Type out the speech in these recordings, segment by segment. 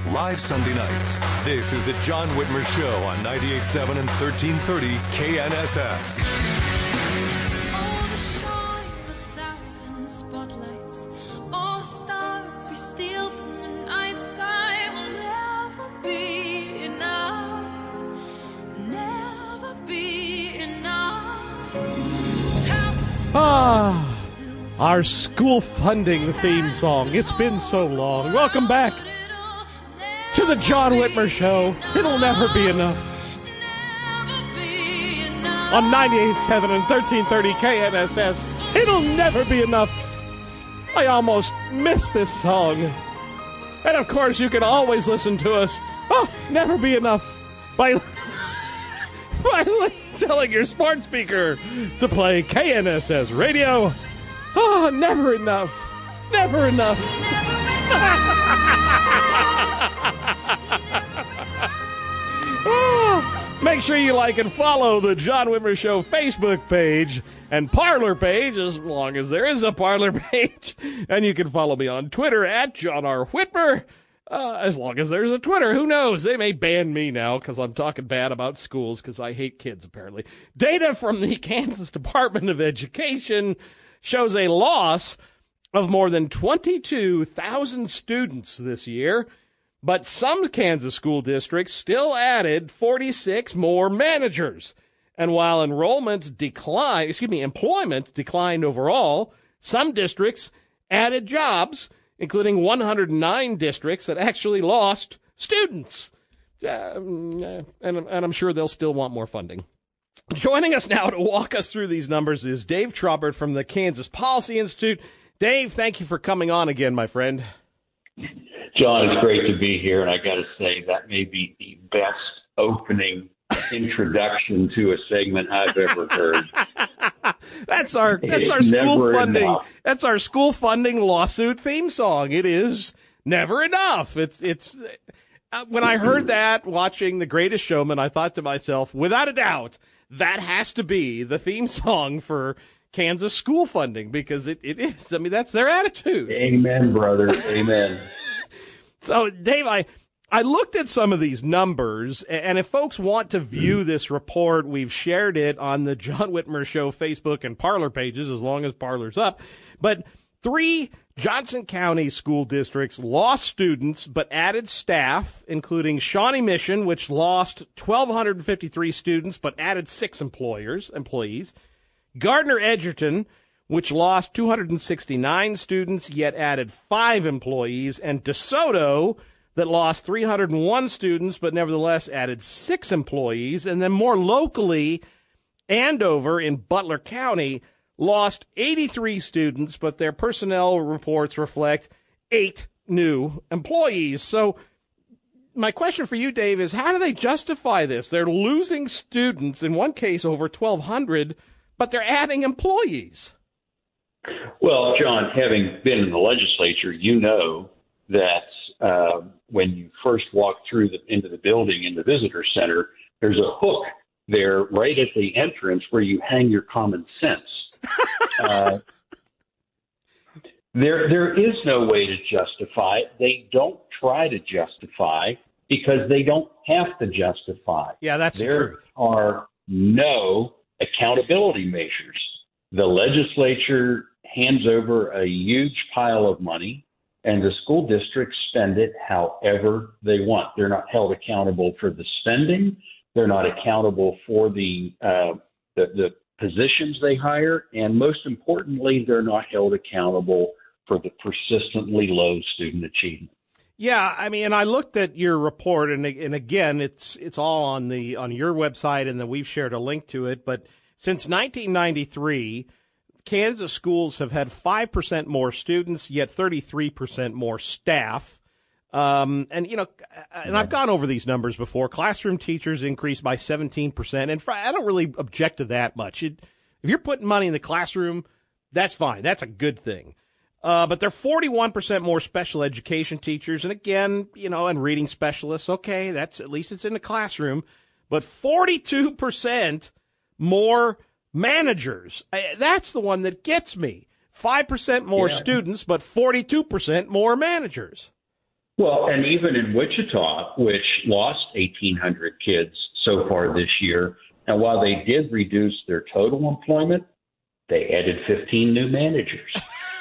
live Sunday nights. This is the John Whitmer Show on 98.7 and 1330 KNSS. Our school funding theme song. It's been so long. Welcome back to the John Whitmer Show. It'll never be enough. On 98.7 and 1330 KNSS. It'll never be enough. I almost missed this song. And of course, you can always listen to us. Oh, never be enough. By telling your smart speaker to play KNSS radio. Oh, never enough. Never enough. Oh, make sure you like and follow the John Whitmer Show Facebook page and Parler page, as long as there is a Parler page. And you can follow me on Twitter at John R. Whitmer. As long as there's a Twitter. Who knows? They may ban me now because I'm talking bad about schools because I hate kids, apparently. Data from the Kansas Department of Education shows a loss of more than 22,000 students this year, but some Kansas school districts still added 46 more managers. And while employment declined overall, some districts added jobs, including 109 districts that actually lost students. And I'm sure they'll still want more funding. Joining us now to walk us through these numbers is Dave Trubert from the Kansas Policy Institute. Dave, thank you for coming on again, my friend. John, it's great to be here, and I got to say that may be the best opening introduction to a segment I've ever heard. That's our school funding. Enough. That's our school funding lawsuit theme song. It is never enough. It's when I heard that watching The Greatest Showman, I thought to myself, without a doubt, that has to be the theme song for Kansas school funding because it is. I mean, that's their attitude. Amen, brother. Amen. So, Dave, I looked at some of these numbers, and if folks want to view this report, we've shared it on the John Whitmer Show Facebook and Parler pages, as long as Parler's up. But 3 Johnson County school districts lost students but added staff, including Shawnee Mission, which lost 1,253 students but added 6 employees. Gardner Edgerton, which lost 269 students yet added 5 employees. And DeSoto, that lost 301 students but nevertheless added 6 employees. And then more locally, Andover in Butler County lost 83 students, but their personnel reports reflect 8 new employees. So my question for you, Dave, is how do they justify this? They're losing students, in one case over 1,200, but they're adding employees. Well, John, having been in the legislature, you know that when you first walk through into the building, in the visitor center, there's a hook there right at the entrance where you hang your common sense. There is no way to justify it. They don't try to justify because they don't have to justify. Yeah, that's the truth. There are no accountability measures. The legislature hands over a huge pile of money, and the school districts spend it however they want. They're not held accountable for the spending. They're not accountable for the positions they hire, and most importantly, they're not held accountable for the persistently low student achievement. Yeah, I mean, and I looked at your report, and again, it's all on your website, and then we've shared a link to it. But since 1993, Kansas schools have had 5% more students, yet 33% more staff. And I've gone over these numbers before. Classroom teachers increased by 17%. And I don't really object to that much. If you're putting money in the classroom, that's fine. That's a good thing. But there are 41% more special education teachers. And again, and reading specialists. Okay, at least it's in the classroom. But 42% more managers. That's the one that gets me. 5% more students, but 42% more managers. Well, and even in Wichita, which lost 1,800 kids so far this year, and while they did reduce their total employment, they added 15 new managers.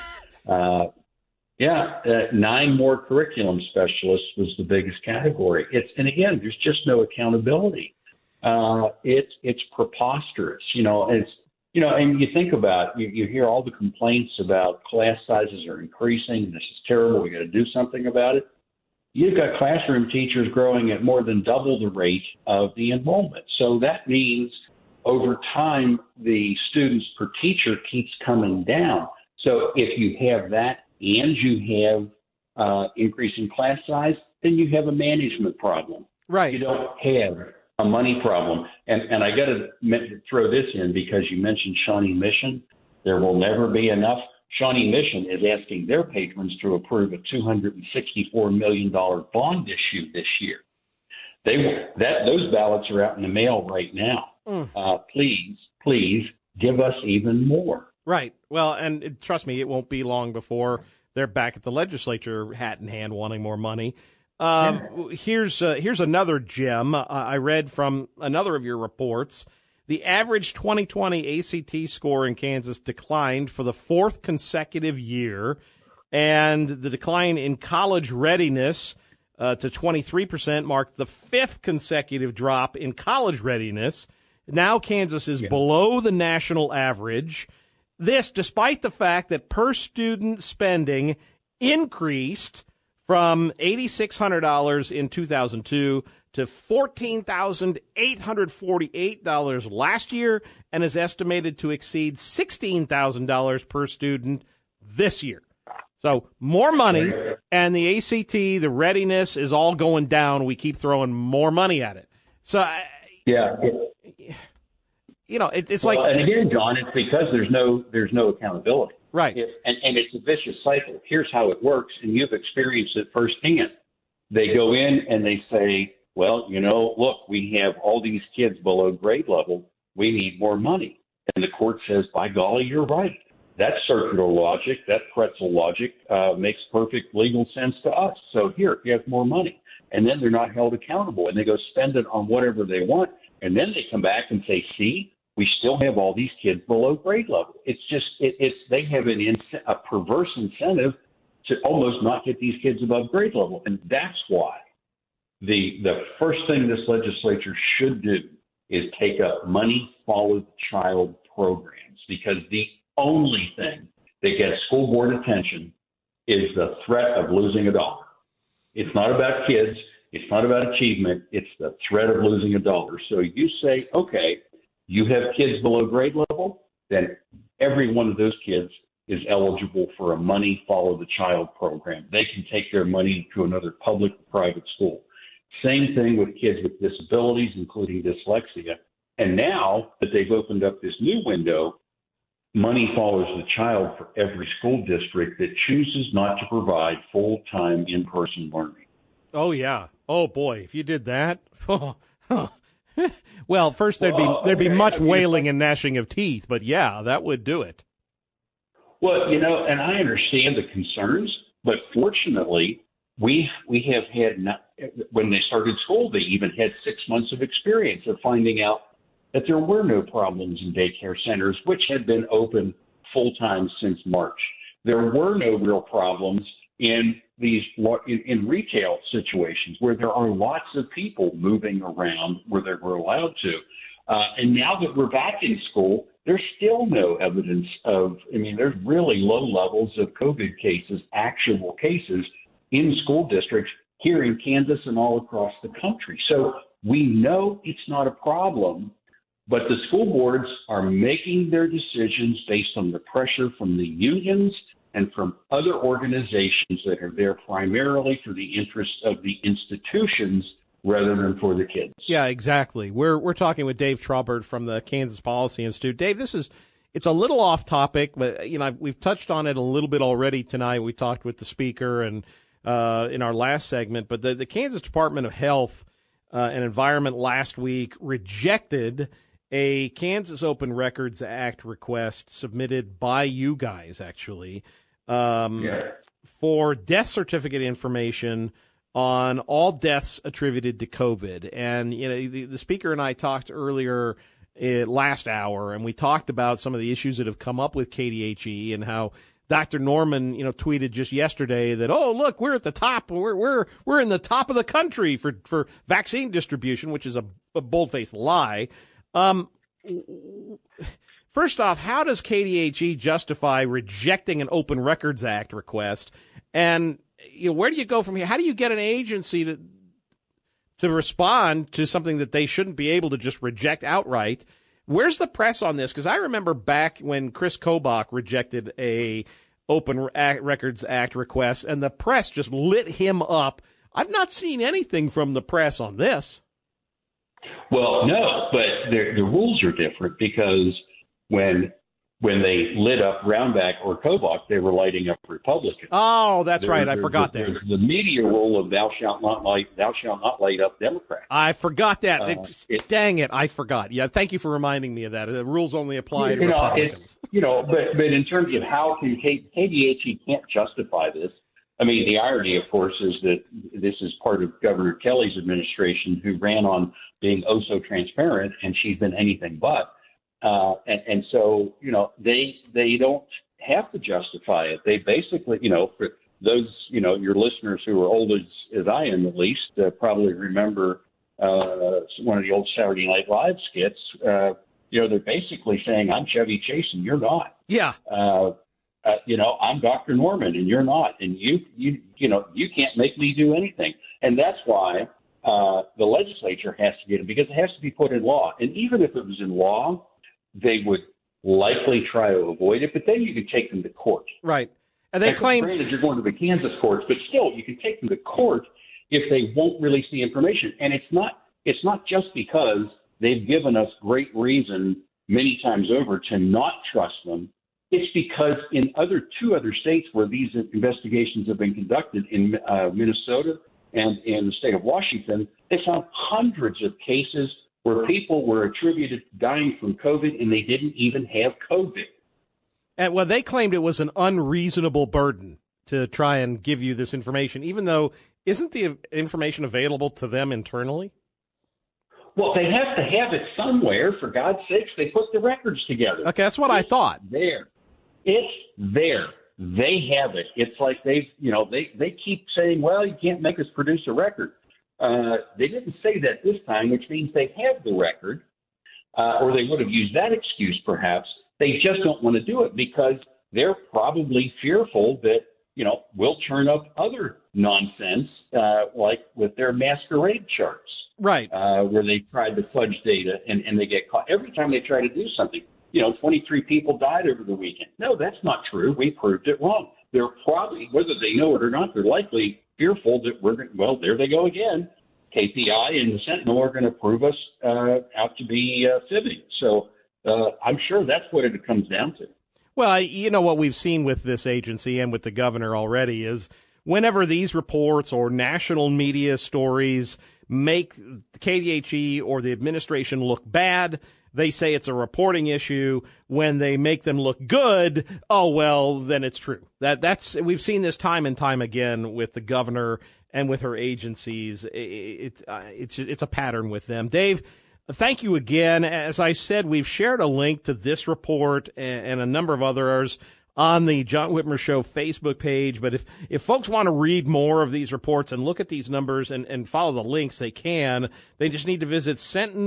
9 more curriculum specialists was the biggest category. And again, there's just no accountability. It's preposterous, and you think about, you hear all the complaints about class sizes are increasing. This is terrible. We got to do something about it. You've got classroom teachers growing at more than double the rate of the enrollment. So that means over time, the students per teacher keeps coming down. So if you have that and you have increasing class size, then you have a management problem. Right. You don't have a money problem. And I got to throw this in because you mentioned Shawnee Mission. There will never be enough. Shawnee Mission is asking their patrons to approve a $264 million bond issue this year. Those ballots are out in the mail right now. Please give us even more. Right. Well, and trust me, it won't be long before they're back at the legislature, hat in hand, wanting more money. Here's another gem I read from another of your reports. The average 2020 ACT score in Kansas declined for the 4th consecutive year, and the decline in college readiness to 23% marked the 5th consecutive drop in college readiness. Now Kansas is below the national average. This despite the fact that per-student spending increased from $8,600 in 2002 to $14,848 last year, and is estimated to exceed $16,000 per student this year. So more money, and the ACT, the readiness is all going down. We keep throwing more money at it. So it's like, and again, John, it's because there's no accountability. Right. And it's a vicious cycle. Here's how it works, and you've experienced it firsthand. They go in and they say, well, look, we have all these kids below grade level. We need more money. And the court says, by golly, you're right. That circular logic, that pretzel logic makes perfect legal sense to us. So here, you have more money. And then they're not held accountable, and they go spend it on whatever they want. And then they come back and say, see, we still have all these kids below grade level. It's just, they have a perverse incentive to almost not get these kids above grade level. And that's why the first thing this legislature should do is take up money follow the child programs, because the only thing that gets school board attention is the threat of losing a dollar. It's not about kids. It's not about achievement. It's the threat of losing a dollar. So you say, okay, you have kids below grade level, then every one of those kids is eligible for a money follow the child program. They can take their money to another public or private school. Same thing with kids with disabilities, including dyslexia. And now that they've opened up this new window, money follows the child for every school district that chooses not to provide full-time in-person learning. Oh, yeah. Oh, boy, if you did that. Well, first there'd be much wailing and gnashing of teeth, but yeah, that would do it. Well, and I understand the concerns, but fortunately, we have had, when they started school, they even had 6 months of experience of finding out that there were no problems in daycare centers, which had been open full-time since March. There were no real problems in in retail situations where there are lots of people moving around where they were allowed to. And now that we're back in school, there's still no evidence there's really low levels of COVID cases, actual cases in school districts here in Kansas and all across the country. So we know it's not a problem, but the school boards are making their decisions based on the pressure from the unions and from other organizations that are there primarily for the interests of the institutions rather than for the kids. Yeah, exactly. We're talking with Dave Trabert from the Kansas Policy Institute. Dave, it's a little off topic, but we've touched on it a little bit already tonight. We talked with the speaker and in our last segment, but the Kansas Department of Health and Environment last week rejected a Kansas Open Records Act request submitted by you guys, actually, for death certificate information on all deaths attributed to COVID. And the speaker and I talked earlier last hour, and we talked about some of the issues that have come up with KDHE and how Dr. Norman, tweeted just yesterday that, oh, look, we're at the top. We're in the top of the country for vaccine distribution, which is a bold-faced lie. First off, how does KDHE justify rejecting an Open Records Act request? And where do you go from here? How do you get an agency to respond to something that they shouldn't be able to just reject outright? Where's the press on this? Because I remember back when Chris Kobach rejected a Open Records Act request, and the press just lit him up. I've not seen anything from the press on this. Well, no, but the rules are different because when they lit up Brownback or Kobach, they were lighting up Republicans. Oh, that's right. I forgot that. There's the media rule of thou shalt not light up Democrats. I forgot that. Dang it, I forgot. Yeah, thank you for reminding me of that. The rules only apply to Republicans. But in terms of how can KDHE can't justify this. I mean, the irony, of course, is that this is part of Governor Kelly's administration, who ran on being oh so transparent, and she's been anything but. And so, they don't have to justify it. They basically, for those, your listeners who are old as I am, at least, probably remember one of the old Saturday Night Live skits. They're basically saying, I'm Chevy Chase and you're not. Yeah. I'm Dr. Norman and you're not. And you can't make me do anything. And that's why the legislature has to get it, because it has to be put in law. And even if it was in law, they would likely try to avoid it, but then you could take them to court. Right. And they claim, granted, you're going to the Kansas courts, but still, you can take them to court if they won't release the information. And it's not just because they've given us great reason many times over to not trust them. It's because in two other states where these investigations have been conducted, in Minnesota and in the state of Washington, they found hundreds of cases where people were attributed dying from COVID and they didn't even have COVID. And they claimed it was an unreasonable burden to try and give you this information, even though isn't the information available to them internally? Well, they have to have it somewhere. For God's sakes, they put the records together. Okay, that's what I thought. It's there. They have it. It's like they keep saying, well, you can't make us produce a record. They didn't say that this time, which means they have the record, or they would have used that excuse perhaps. They just don't want to do it because they're probably fearful that, we'll turn up other nonsense, like with their masquerade charts. Right. Where they tried to fudge data and they get caught. Every time they try to do something, 23 people died over the weekend. No, that's not true. We proved it wrong. They're probably, whether they know it or not, they're likely fearful that there they go again. KPI and the Sentinel are going to prove us out to be fibbing. So I'm sure that's what it comes down to. Well, what we've seen with this agency and with the governor already is whenever these reports or national media stories make KDHE or the administration look bad, they say it's a reporting issue. When they make them look good, oh, well, then it's true. We've seen this time and time again with the governor and with her agencies. It's a pattern with them. Dave, thank you again. As I said, we've shared a link to this report and a number of others on the John Whitmer Show Facebook page. But if folks want to read more of these reports and look at these numbers and follow the links, they can. They just need to visit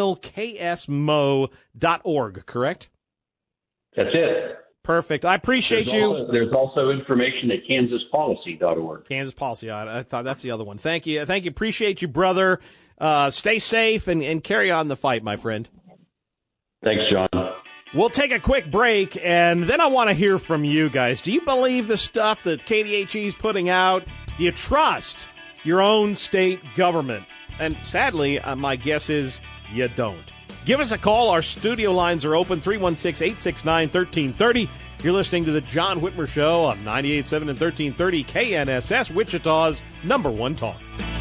sentinelksmo.org, correct? That's it. Perfect. I appreciate you. There's also information at kansaspolicy.org. Kansas Policy. I thought that's the other one. Thank you. Appreciate you, brother. Stay safe and carry on the fight, my friend. Thanks, John. We'll take a quick break, and then I want to hear from you guys. Do you believe the stuff that KDHE is putting out? Do you trust your own state government? And sadly, my guess is you don't. Give us a call. Our studio lines are open, 316-869-1330. You're listening to the John Whitmer Show on 98.7 and 1330 KNSS, Wichita's #1 talk.